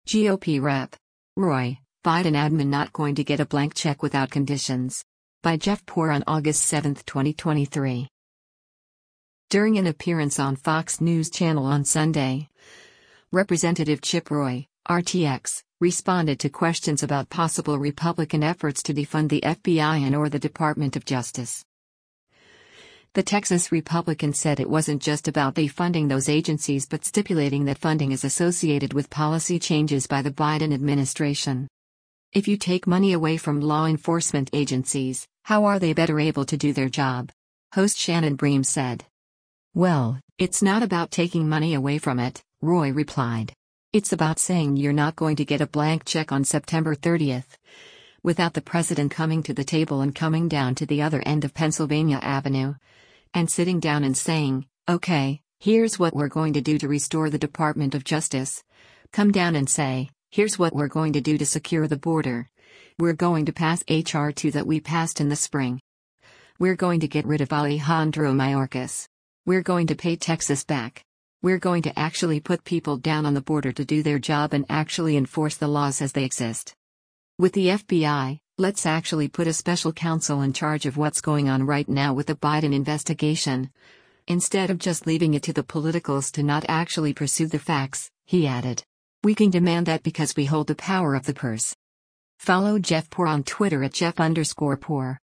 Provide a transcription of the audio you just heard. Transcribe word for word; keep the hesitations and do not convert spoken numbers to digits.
G O P Rep. Roy, Biden admin not going to get a blank check without conditions. By Jeff Poore on August seventh, twenty twenty-three. During an appearance on Fox News Channel on Sunday, Representative Chip Roy, R T X, responded to questions about possible Republican efforts to defund the F B I and/or the Department of Justice. The Texas Republican said it wasn't just about defunding those agencies but stipulating that funding is associated with policy changes by the Biden administration. If you take money away from law enforcement agencies, how are they better able to do their job? Host Shannon Bream said. Well, it's not about taking money away from it, Roy replied. It's about saying you're not going to get a blank check on September thirtieth. Without the president coming to the table and coming down to the other end of Pennsylvania Avenue and sitting down and saying, okay, here's what we're going to do to restore the Department of Justice. Come down and say, here's what we're going to do to secure the border. We're going to pass H R two that we passed in the spring. We're going to get rid of Alejandro Mayorkas. We're going to pay Texas back. We're going to actually put people down on the border to do their job and actually enforce the laws as they exist. With the F B I, let's actually put a special counsel in charge of what's going on right now with the Biden investigation, instead of just leaving it to the politicals to not actually pursue the facts, he added. We can demand that because we hold the power of the purse. Follow Jeff Poore on Twitter at Jeff underscore Poore.